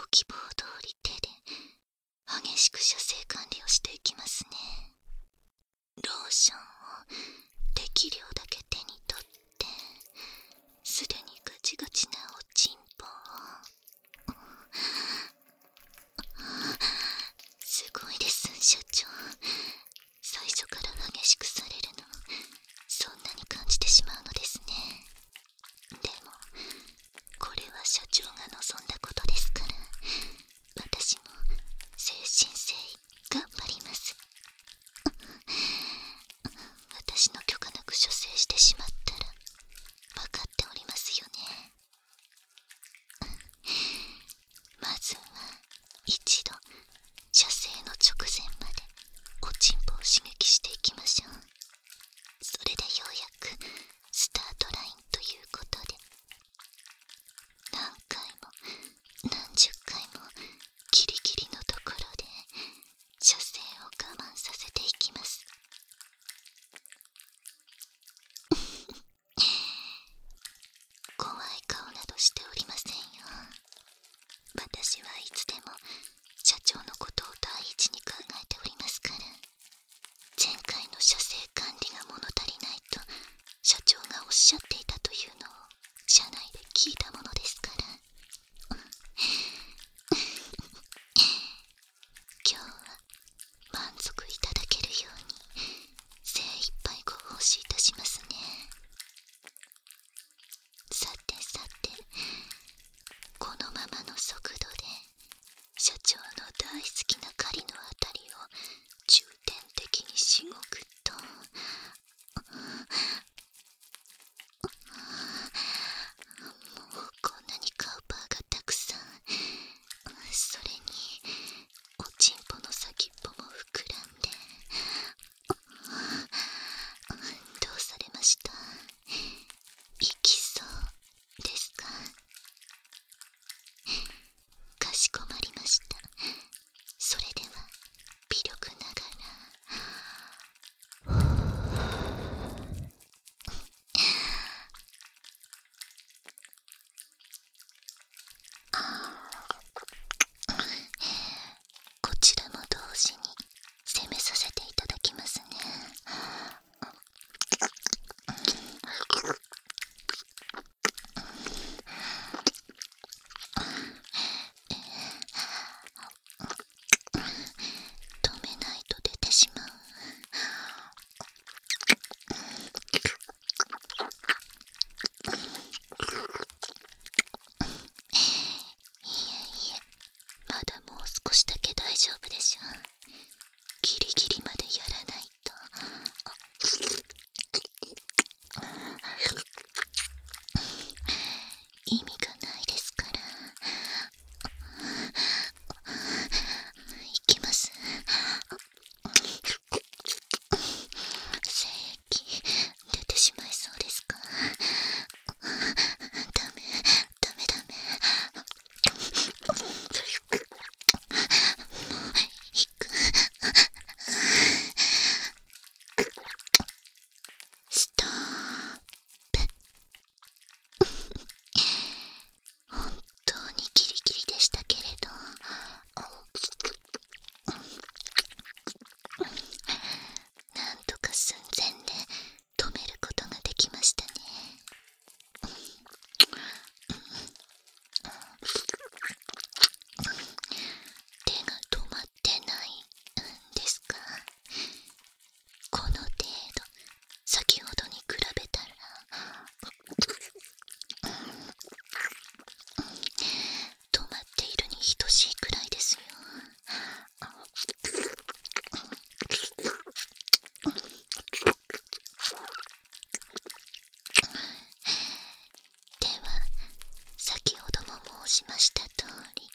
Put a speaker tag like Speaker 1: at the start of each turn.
Speaker 1: 希望通り手で激しく射精管理をしていきますね。ローションを適量だけ手に取って、すでにガチガチなおちんぽを。すごいです社長、最初から激しくされるのそんなに感じてしまうのですね。でもこれは社長が望んだことですから、私も誠心誠意頑張ります。私の許可なく射精してしまったら分かっておりますよね。まずは一度射精の直前までおちんぽを刺激していきましょう。それでようやくスタートラインということで、何回も何十回もギリギリのところで射精を我慢させていきます。怖い顔などしておりませんよ。私はいつでも社長のことを第一に考えておりますから。前回の射精管理が物足りないと社長がおっしゃっていたというのを社内で聞いたものですから。今日は満足いただけるように精一杯ご奉仕いたしますね。さてさて、このままの速度で社長の大好きな狩りのあたりを重点的にしごくと、もうこんなにカウパーがたくさん、それにおちんぽの先っぽも膨らんで、どうされました？いきそうですか？かしこまりました。それでは微力ながらこちらも同時に攻めさせていただきますね。止めないと出てしまう。いえいえ、まだもう少しだけ大丈夫でしょう。ギリギリまでやらないと。意味がないですから。いきます。精液出てしまいそうですか？ダメダメダメ。もういく。ストップ。本当にギリギリでしたけれど、なんとか寸前で止めることができましたね。手が止まってないんですか？この程度、先ほどに比べたら止まっているに等しいくらいですよ。では先ほども申しました通り、